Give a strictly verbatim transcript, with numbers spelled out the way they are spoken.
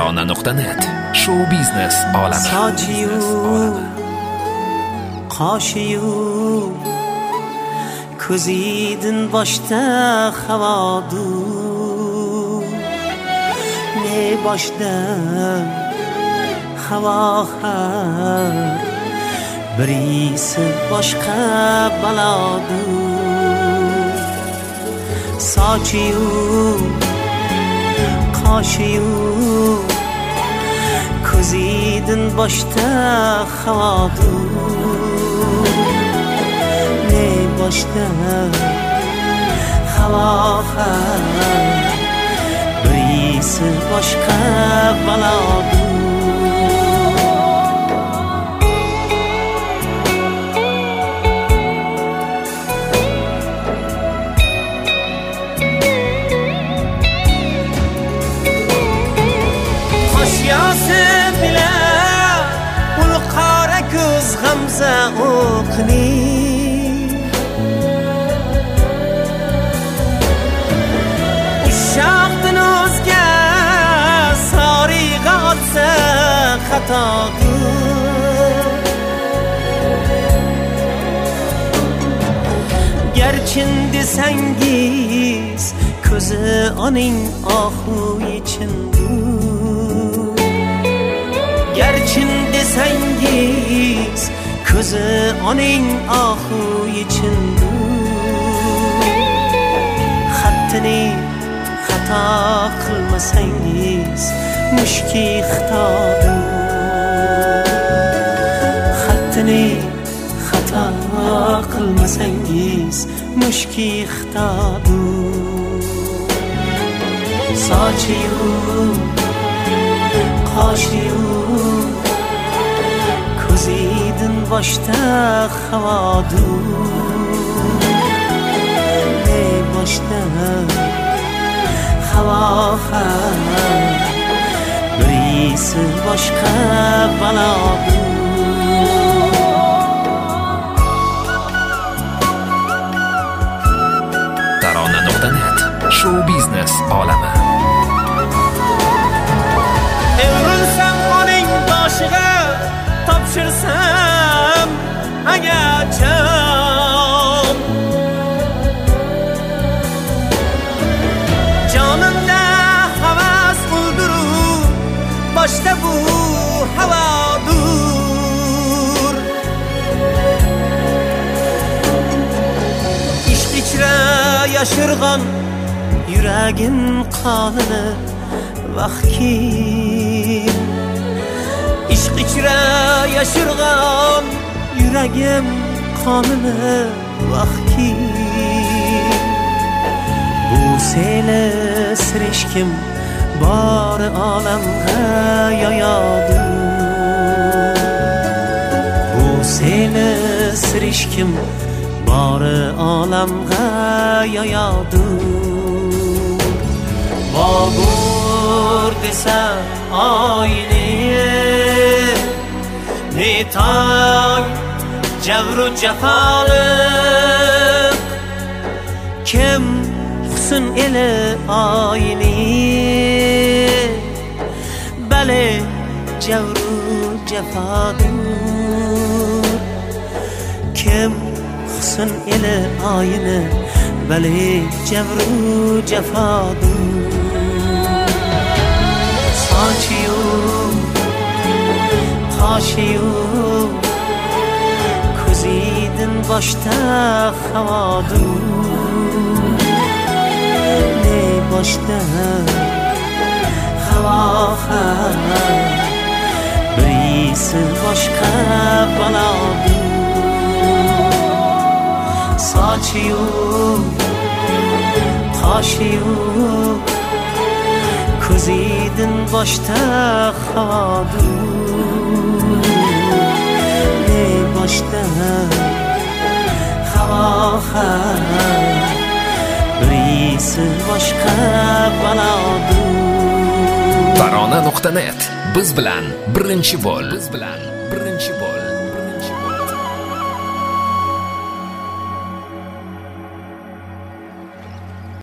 tarona nuqta net Show biznes olami. Sochiyu, qoshiyu, ko'zidin boshda havodu. Ne boshda havo har, birisi boshqa balodu. Sochiyu, qoshiyu, ko'zidin boshda havodu. Ne boshda havo har, birisi boshqa balodu. G'amza o'qni ushoqdan o'zga soriga otsa xatodir. Garchin desangiz ko'zi oning ohu yechindur. Garchin desangiz ko'zi oning ohu yechindur. Xattini xato qilmasangiz mushki xitodir. Xattini xato qilmasangiz mushki xitodir. Sochiyu, qoshiyu, ko'zidin boshda havodu. Ne boshda havo har, birisi boshqa balodu. tarona nuqta net Show biznes olami. Evrilsam oning boshiga, topshirsam agar jon, jonimda havas qildirib boshda bu havodur. Ishq ichra yashirgan yuragim qonini vaqtki, ishq ichra yashirgan yuragim qonini vaqtki. Bu seni sirishkim bori olamga yoyadi. Bu seni sirishkim bori olamga yoyadi. Bobur desa oyni netang javru jafoliq, kim husn eli oyni bale javru jafodur. Kim husn eli oyni bale javru jafodur. Sochiyu, qoshiyu, ko'zidin boshda havodu. Ne boshda havo har, birisi boshqa balodu. Sochiyu, qoshiyu, ko'zidin boshda havodu. Ne boshda havo har, birisi boshqa balodu. tarona nuqta net biz bilan birinchi bo'l. Biz bilan birinchi bo'l.